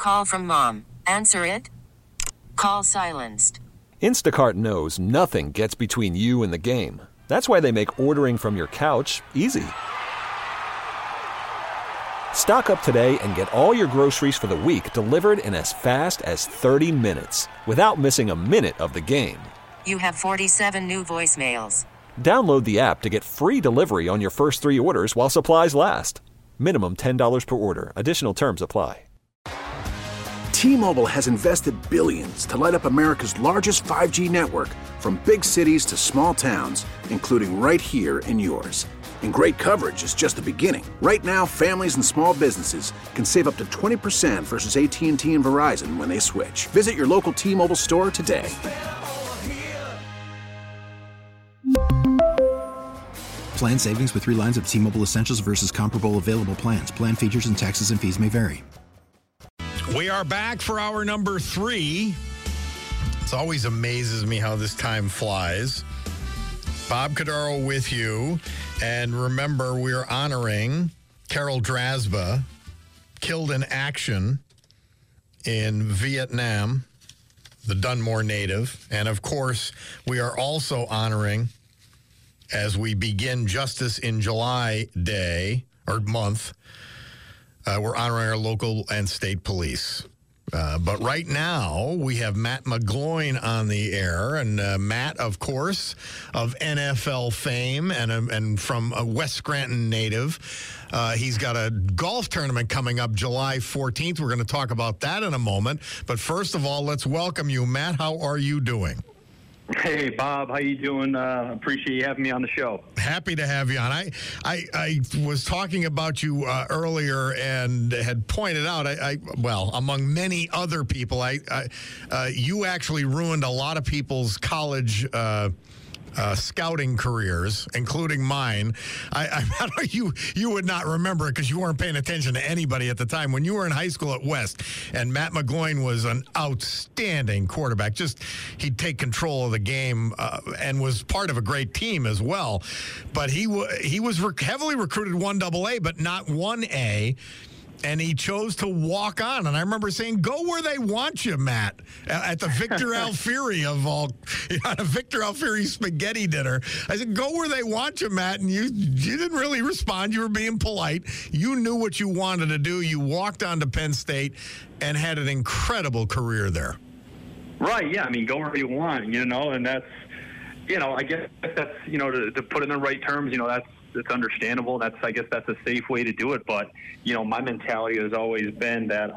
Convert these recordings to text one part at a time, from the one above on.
call from mom. Answer it. Call silenced. Instacart knows nothing gets between you and the game. That's why they make ordering from your couch easy. Stock up today and get all your groceries for the week delivered in as fast as 30 minutes without missing a minute of the game. You have 47 new voicemails. Download the app to get free delivery on your first 3 orders while supplies last. Minimum $10 per order. Additional terms apply. T-Mobile has invested billions to light up America's largest 5G network, from big cities to small towns, including right here in yours. And great coverage is just the beginning. Right now, families and small businesses can save up to 20% versus AT&T and Verizon when they switch. Visit your local T-Mobile store today. Plan savings with 3 lines of T-Mobile Essentials versus comparable available plans. Plan features and taxes and fees may vary. We are back for hour number 3. It always amazes me how this time flies. Bob Cordaro with you. And remember, we are honoring Carol Drasba, killed in action in Vietnam, the Dunmore native. And, of course, we are also honoring, as we begin Justice in July Day, or month, we're honoring our local and state police. But right now, we have Matt McGloin on the air. And Matt, of course, of NFL fame and from a West Scranton native. He's got a golf tournament coming up July 14th. We're going to talk about that in a moment. But first of all, let's welcome you. Matt, how are you doing? Hey, Bob, how you doing? Appreciate you having me on the show. Happy to have you on. I was talking about you earlier and had pointed out, well, among many other people, you actually ruined a lot of people's college scouting careers, including mine. You would not remember it because you weren't paying attention to anybody at the time. When you were in high school at West, and Matt McGloin was an outstanding quarterback. He'd take control of the game and was part of a great team as well. But he was heavily recruited 1AA, but not 1A. And he chose to walk on. And I remember saying, go where they want you, Matt, at the Victor Alfieri of all, at a Victor Alfieri spaghetti dinner. I said, go where they want you, Matt. And you didn't really respond. You were being polite. You knew what you wanted to do. You walked on to Penn State and had an incredible career there. Right, yeah. I mean, go where you want, and that's, I guess that's, to put it in the right terms, it's understandable. I guess that's a safe way to do it. But, my mentality has always been that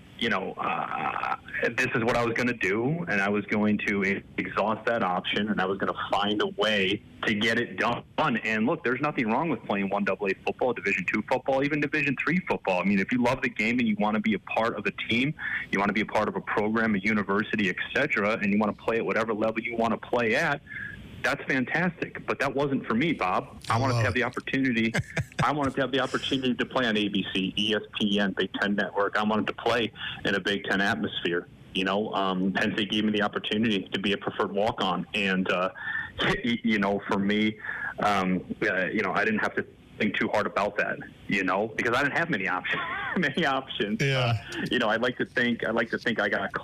this is what I was going to do, and I was going to exhaust that option, and I was going to find a way to get it done. And look, there's nothing wrong with playing 1AA football, Division II football, even Division III football. I mean, if you love the game and you want to be a part of a team, you want to be a part of a program, a university, etc., and you want to play at whatever level you want to play at, that's fantastic, but that wasn't for me, Bob. I wanted to have the opportunity. I wanted to have the opportunity to play on ABC, ESPN, Big Ten Network. I wanted to play in a Big Ten atmosphere. Penn State gave me the opportunity to be a preferred walk-on, and for me, I didn't have to think too hard about that, because I didn't have many options. Yeah. I'd like to think I got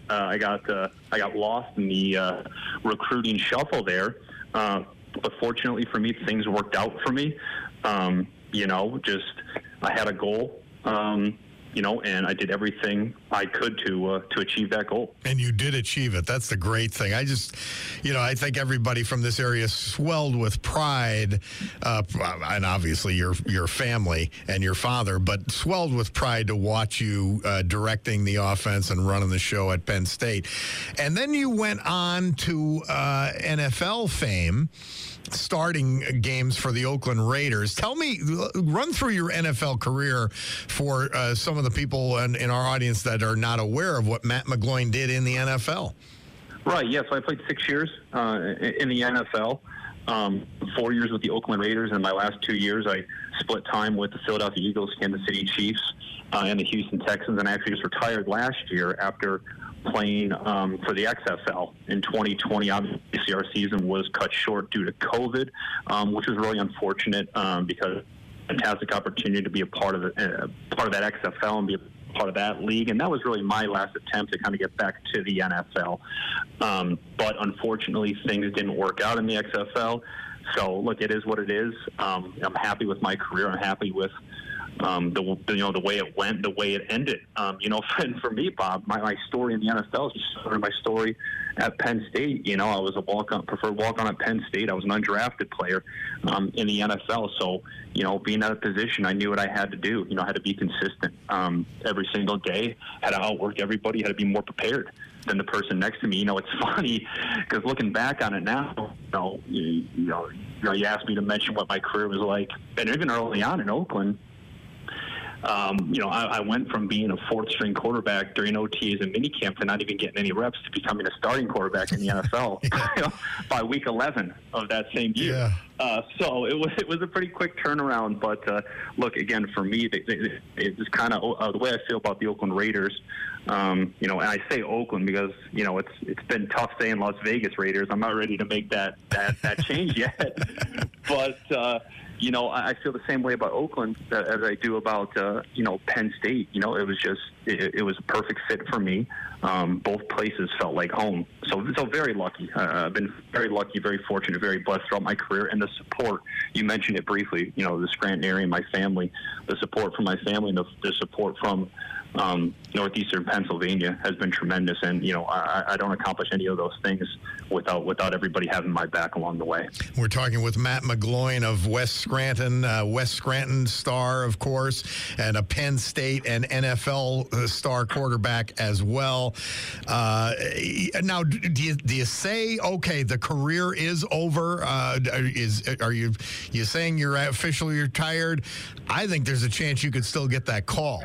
lost in the recruiting shuffle there. But fortunately for me, things worked out for me. I had a goal. And I did everything I could to achieve that goal. And you did achieve it. That's the great thing. I just, I think everybody from this area swelled with pride, and obviously your family and your father, but swelled with pride to watch you directing the offense and running the show at Penn State. And then you went on to NFL fame, starting games for the Oakland Raiders. Tell me, run through your NFL career for some of the people in our audience that are not aware of what Matt McGloin did in the NFL. Right, yeah, so I played 6 years in the NFL, 4 years with the Oakland Raiders, and my last 2 years I split time with the Philadelphia Eagles, Kansas City Chiefs, and the Houston Texans, and I actually just retired last year after playing for the XFL in 2020. Obviously, our season was cut short due to COVID, which was really unfortunate because fantastic opportunity to be a part of that XFL and be a part of that league, and that was really my last attempt to kind of get back to the NFL. But unfortunately, things didn't work out in the XFL. So, look, it is what it is. I'm happy with my career. I'm happy with the way it went, the way it ended. And for me, Bob, my story in the NFL is sort of my story at Penn State. I was a preferred walk-on at Penn State. I was an undrafted player in the NFL. So, being at a position, I knew what I had to do. I had to be consistent every single day, had to outwork everybody, had to be more prepared than the person next to me. It's funny because looking back on it now, you asked me to mention what my career was like, and even early on in Oakland, I went from being a fourth-string quarterback during OTAs and minicamp to not even getting any reps to becoming a starting quarterback in the NFL by week 11 of that same year. Yeah. So it was a pretty quick turnaround. But look, again, for me, it's kind of the way I feel about the Oakland Raiders. And I say Oakland because it's been tough saying Las Vegas Raiders. I'm not ready to make that change yet. But I feel the same way about Oakland as I do about Penn State. It was a perfect fit for me. Both places felt like home. So very lucky. I've been very lucky, very fortunate, very blessed throughout my career. And the support, you mentioned it briefly, the Scranton area and my family, the support from my family and the support from northeastern Pennsylvania has been tremendous. And, I don't accomplish any of those things without everybody having my back along the way. We're talking with Matt McGloin of West Scranton star, of course, and a Penn State and NFL star quarterback as well. Now, do you say, okay, the career is over? Are you saying you're officially retired? I think there's a chance you could still get that call.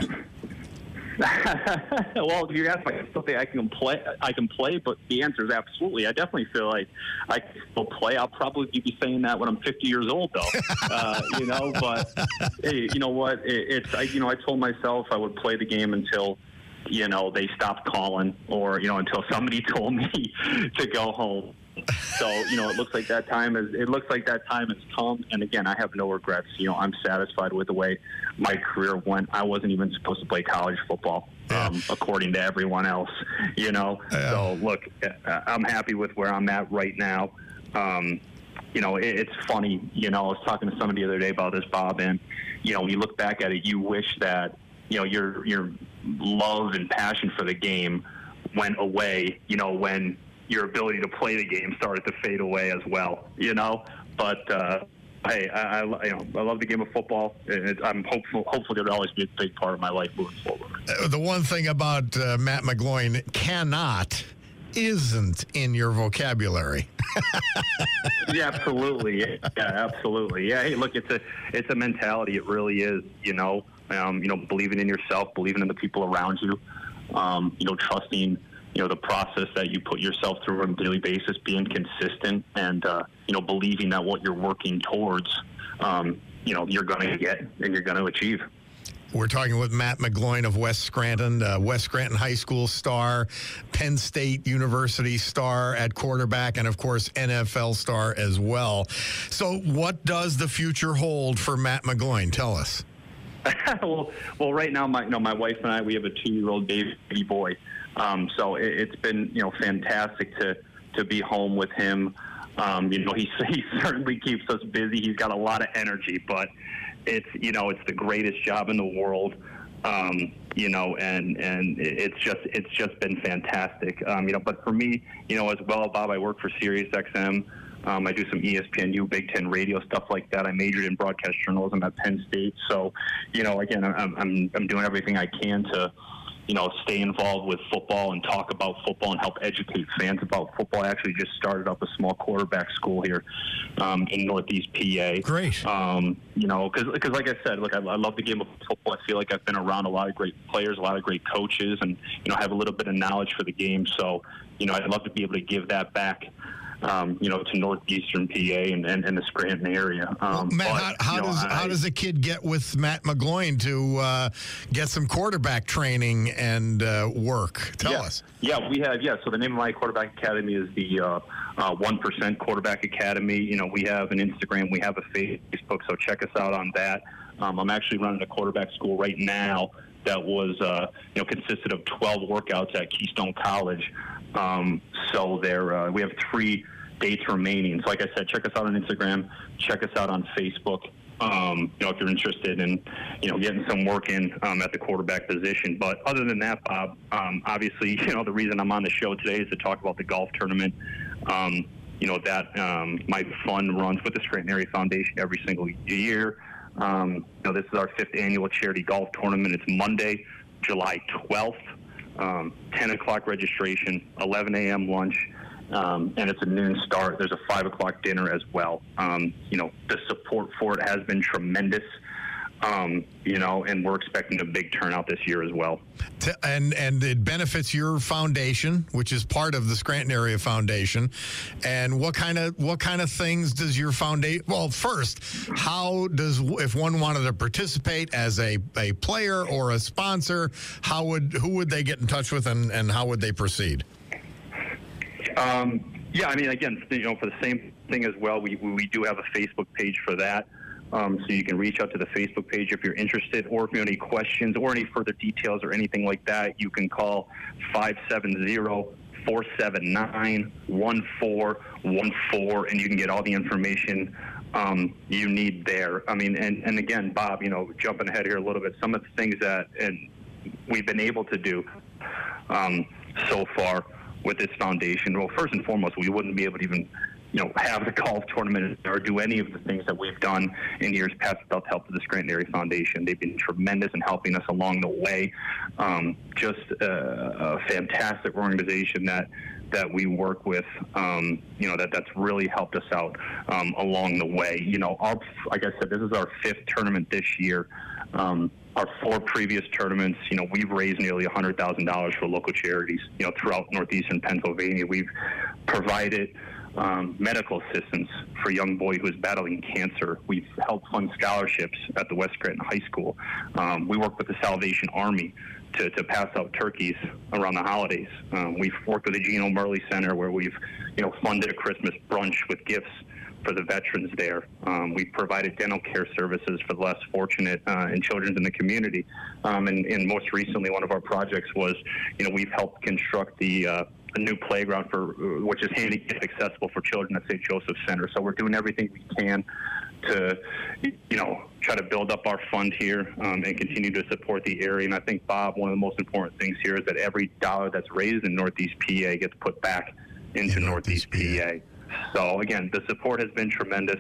Well, if you ask me, I still think I can play, but the answer is absolutely. I definitely feel like I can still play. I'll probably be saying that when I'm 50 years old, though. But hey, you know what? I told myself I would play the game until they stopped calling, or until somebody told me to go home. So it looks like that time has come, and again, I have no regrets. I'm satisfied with the way my career went. I wasn't even supposed to play college football, according to everyone else. So look, I'm happy with where I'm at right now. It's funny. I was talking to somebody the other day about this, Bob, and when you look back at it, you wish that your love and passion for the game went away. When your ability to play the game started to fade away as well, But hey, I love the game of football. I'm hopefully it'll always be a big part of my life moving forward. The one thing about Matt McGloin isn't in your vocabulary. Yeah, absolutely. Yeah, absolutely. Yeah. Hey, look, it's a mentality. It really is. Believing in yourself, believing in the people around you. Trusting. The process that you put yourself through on a daily basis, being consistent, and believing that what you're working towards, you're going to get and you're going to achieve. We're talking with Matt McGloin of West Scranton, West Scranton High School star, Penn State University star at quarterback, and of course NFL star as well. So, what does the future hold for Matt McGloin? Tell us. well, right now, my wife and I, we have a 2-year-old baby boy. So it's been, fantastic to be home with him. He certainly keeps us busy. He's got a lot of energy, but it's the greatest job in the world. And it's just been fantastic. But for me, as well, Bob, I work for SiriusXM. I do some ESPNU, Big Ten radio, stuff like that. I majored in broadcast journalism at Penn State. So, again, I'm doing everything I can to, stay involved with football and talk about football and help educate fans about football. I actually just started up a small quarterback school here in Northeast PA. Great. Because like I said, look, I love the game of football. I feel like I've been around a lot of great players, a lot of great coaches, and, have a little bit of knowledge for the game. So, I'd love to be able to give that back. To northeastern PA and the Scranton area. Matt, how does a kid get with Matt McGloin to get some quarterback training and work? Tell us. Yeah, we have. Yeah, so the name of my quarterback academy is the 1% Quarterback Academy. We have an Instagram, we have a Facebook, so check us out on that. I'm actually running a quarterback school right now that was, consisted of 12 workouts at Keystone College. So we have 3 dates remaining. So like I said, check us out on Instagram, check us out on Facebook. If you're interested in, getting some work in at the quarterback position. But other than that, Bob, obviously, the reason I'm on the show today is to talk about the golf tournament. My fund runs with the Scranton Area Foundation every single year. This is our 5th annual charity golf tournament. It's Monday, July 12th, 10 o'clock registration, 11 a.m. lunch. And it's a noon start. There's a 5 o'clock dinner as well. The support for it has been tremendous, and we're expecting a big turnout this year as well. And it benefits your foundation, which is part of the Scranton Area Foundation. And what kind of things does your foundation? Well, first, if one wanted to participate as a player or a sponsor, who would they get in touch with, and how would they proceed? Again, for the same thing as well, we do have a Facebook page for that. So you can reach out to the Facebook page if you're interested, or if you have any questions or any further details or anything like that, you can call 570-479-1414, and you can get all the information you need there. And again, Bob, jumping ahead here a little bit, some of the things that we've been able to do so far with this foundation. Well, first and foremost, we wouldn't be able to even, have the golf tournament or do any of the things that we've done in years past without the help of the Scranton Area Foundation. They've been tremendous in helping us along the way. Just a fantastic organization that we work with, that's really helped us out along the way. Like I said, this is our 5th tournament this year. Our 4 previous tournaments, we've raised nearly $100,000 for local charities, throughout northeastern Pennsylvania. We've provided medical assistance for a young boy who is battling cancer. We've helped fund scholarships at the West Scranton High School. We work with the Salvation Army to pass out turkeys around the holidays. We've worked with the Gene O'Murley Center, where we've, funded a Christmas brunch with gifts for the veterans there. We've provided dental care services for the less fortunate and children in the community. And most recently, one of our projects was, we've helped construct a new playground which is handicap accessible for children at St. Joseph Center. So we're doing everything we can to, try to build up our fund here and continue to support the area. And I think, Bob, one of the most important things here is that every dollar that's raised in Northeast PA gets put back into Northeast PA. So again, the support has been tremendous.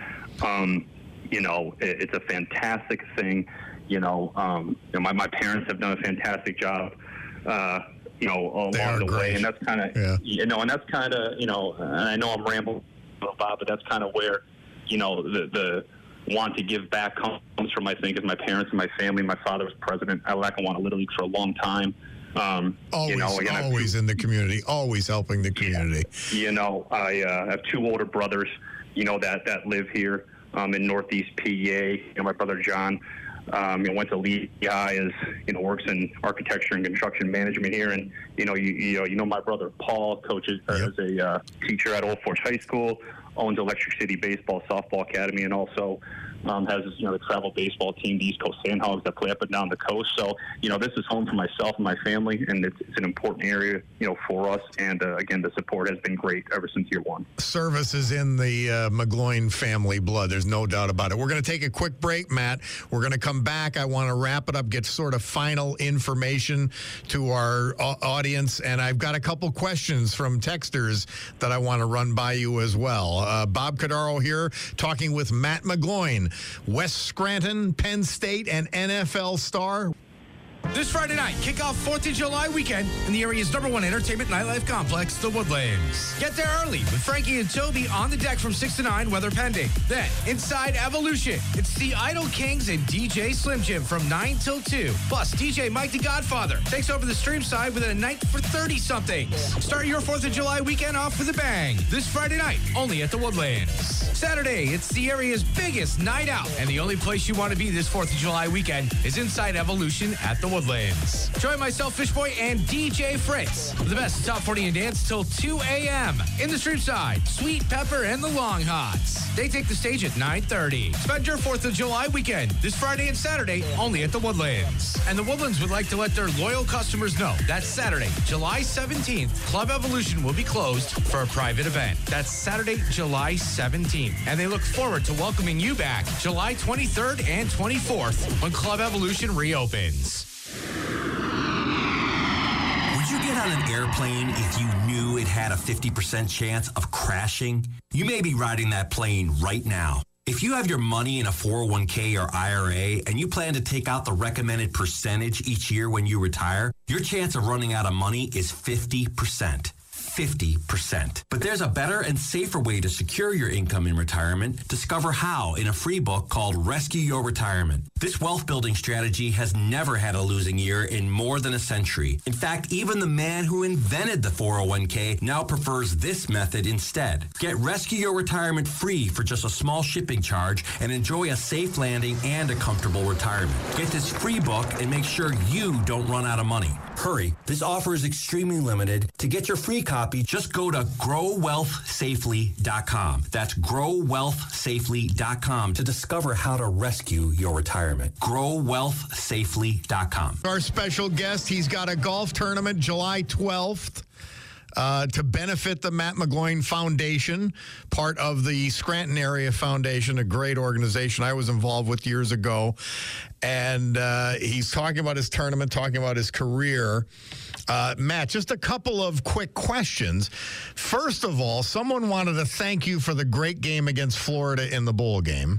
It's a fantastic thing. My parents have done a fantastic job. Along the way, and that's kind of, and that's kind of, and I know I'm rambling, Bob, but that's kind of where, the want to give back comes from, I think, is my parents and my family. My father was president at Lackawanna Little League for a long time. Always in the community, always helping the community. I have 2 older brothers, that live here in Northeast PA. My brother John, went to Lehigh, works in architecture and construction management here, and my brother Paul coaches as a teacher at Old Forge High School, owns Electric City Baseball Softball Academy, and also has the travel baseball team, the East Coast Sandhogs, that play up and down the coast. So this is home for myself and my family, and it's an important area for us. And again, the support has been great ever since year 1. Service is in the McGloin family blood. There's no doubt about it. We're going to take a quick break, Matt. We're going to come back. I want to wrap it up, get sort of final information to our audience, and I've got a couple questions from texters that I want to run by you as well. Bob Cordaro here, talking with Matt McGloin, West Scranton, Penn State, and NFL star. This Friday night, kick off 4th of July weekend in the area's #1 entertainment nightlife complex, the Woodlands. Get there early with Frankie and Toby on the deck from 6 to 9, weather pending. Then, inside Evolution, it's the Idol Kings and DJ Slim Jim from 9 till 2. Plus, DJ Mike the Godfather takes over the stream side with a night for 30-somethings. Start your 4th of July weekend off with a bang. This Friday night, only at the Woodlands. Saturday, it's the area's biggest night out, and the only place you want to be this 4th of July weekend is inside Evolution at the Woodlands. Join myself, Fishboy, and DJ Fritz for the best Top 40 and dance till 2 a.m. In the Street Side, Sweet Pepper and the Long Hots. They take the stage at 9:30. Spend your 4th of July weekend this Friday and Saturday only at the Woodlands. And the Woodlands would like to let their loyal customers know that Saturday, July 17th, Club Evolution will be closed for a private event. That's Saturday, July 17th. And they look forward to welcoming you back July 23rd and 24th when Club Evolution reopens. Would you get on an airplane if you knew it had a 50% chance of crashing? You may be riding that plane right now. If you have your money in a 401k or IRA and you plan to take out the recommended percentage each year when you retire, your chance of running out of money is 50%. 50%. But there's a better and safer way to secure your income in retirement. Discover how in a free book called Rescue Your Retirement. This wealth building strategy has never had a losing year in more than a century. In fact, even the man who invented the 401k now prefers this method instead. Get Rescue Your Retirement free for just a small shipping charge and enjoy a safe landing and a comfortable retirement. Get this free book and make sure you don't run out of money. Hurry, this offer is extremely limited. To get your free copy, just go to growwealthsafely.com. That's growwealthsafely.com to discover how to rescue your retirement. growwealthsafely.com. Our special guest, he's got a golf tournament July 12th. To benefit the Matt McGloin Foundation, part of the Scranton Area Foundation, a great organization I was involved with years ago. And he's talking about his tournament, talking about his career. Matt, just a couple of quick questions. First of all, someone wanted to thank you for the great game against Florida in the bowl game.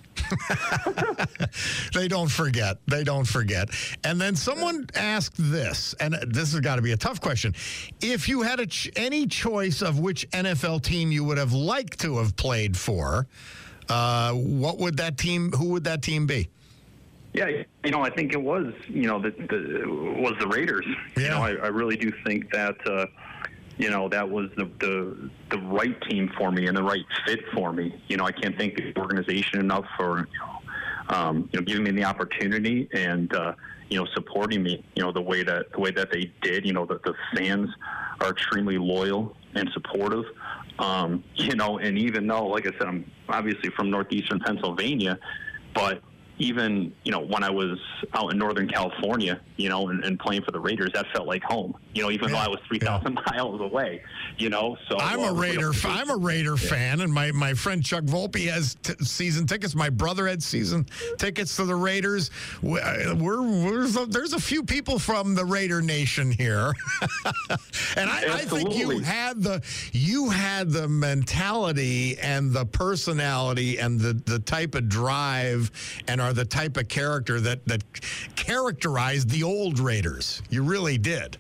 They don't forget. And then someone asked this, and this has got to be a tough question. If you had any choice of which NFL team you would have liked to have played for, who would that team be? Yeah, I think it was, was the Raiders. Yeah. I really do think that, that was the right team for me and the right fit for me. I can't thank the organization enough for, giving me the opportunity and, supporting me, the way that they did. The fans are extremely loyal and supportive. And even though, like I said, I'm obviously from northeastern Pennsylvania, but even, when I was out in Northern California, and playing for the Raiders, that felt like home, even though I was 3,000 miles away, so I'm a Raider fan, and my friend Chuck Volpe has season tickets. My brother had season tickets to the Raiders. There's a few people from the Raider Nation here. And I think you had the mentality and the personality and the type of drive and are the type of character that characterized the old Raiders. You really did.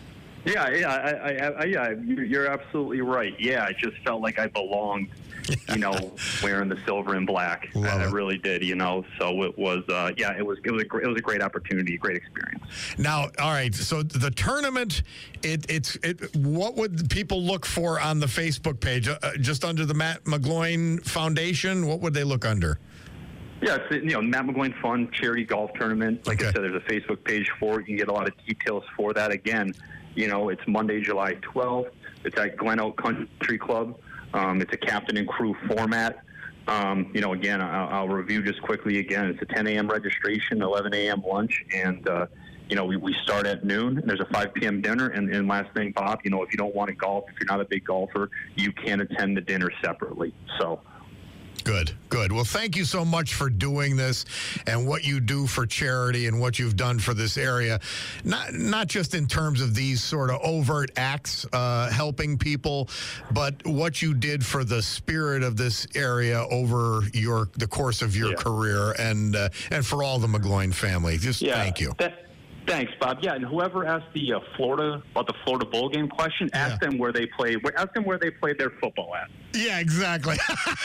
Yeah, you're absolutely right. Yeah, I just felt like I belonged, wearing the silver and black. I really did, So it was, it was a great opportunity, a great experience. Now, all right. So the tournament, what would people look for on the Facebook page? Just under the Matt McGloin Foundation, what would they look under? Yeah, it's, Matt McGloin Fun Charity Golf Tournament. Like I said, there's a Facebook page for it. You can get a lot of details for that. Again, it's Monday, July 12th. It's at Glen Oak Country Club. It's a captain and crew format. Again, I'll review just quickly again. It's a 10 a.m. registration, 11 a.m. lunch, and, we start at noon. And there's a 5 p.m. dinner. And last thing, Bob, if you don't want to golf, if you're not a big golfer, you can attend the dinner separately. So. Good. Well, thank you so much for doing this and what you do for charity and what you've done for this area. Not just in terms of these sort of overt acts helping people, but what you did for the spirit of this area over the course of your career and for all the McGloin family. Thank you. Thanks, Bob. Yeah, and whoever asked the Florida Bowl game question, ask them where they played. Ask them where they played their football at. Yeah, exactly.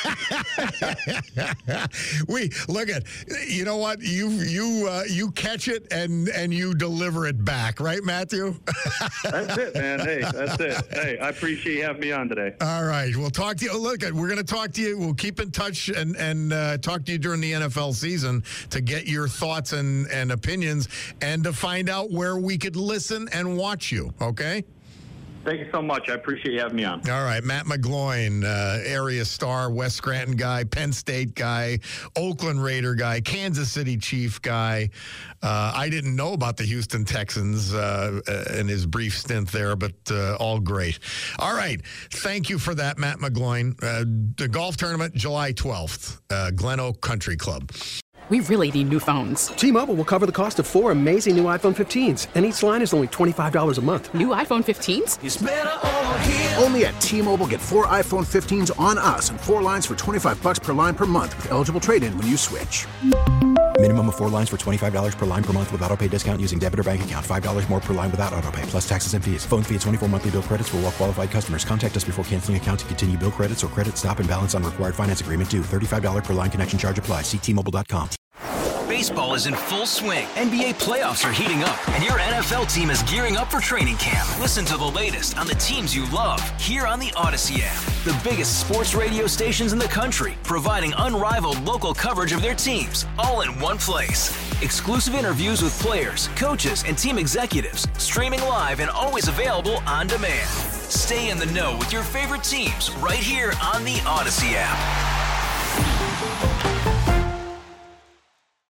We look at, you know what? You catch it and you deliver it back, right, Matthew? That's it, man. Hey, that's it. Hey, I appreciate you having me on today. All right, we'll talk to you. Look, we're going to talk to you. We'll keep in touch and talk to you during the NFL season to get your thoughts and opinions and to find out where we could listen and watch you. Okay. Thank you so much. I appreciate you having me on. All right. Matt McGloin, area star, West Scranton guy, Penn State guy, Oakland Raider guy, Kansas City Chief guy. I didn't know about the Houston Texans in his brief stint there, but all great. All right. Thank you for that, Matt McGloin. The golf tournament, July 12th, Glen Oak Country Club. We really need new phones. T-Mobile will cover the cost of 4 amazing new iPhone 15s, and each line is only $25 a month. New iPhone 15s? It's better over here. Only at T-Mobile, get 4 iPhone 15s on us and 4 lines for $25 per line per month with eligible trade-in when you switch. Minimum of 4 lines for $25 per line per month with autopay discount using debit or bank account. $5 more per line without autopay, plus taxes and fees. Phone fee at 24 monthly bill credits for well-qualified customers. Contact us before canceling account to continue bill credits or credit stop and balance on required finance agreement due. $35 per line connection charge applies. See T-Mobile.com. Baseball is in full swing. NBA playoffs are heating up, and your NFL team is gearing up for training camp. Listen to the latest on the teams you love here on the Odyssey app. The biggest sports radio stations in the country, providing unrivaled local coverage of their teams, all in one place. Exclusive interviews with players, coaches, and team executives, streaming live and always available on demand. Stay in the know with your favorite teams right here on the Odyssey app.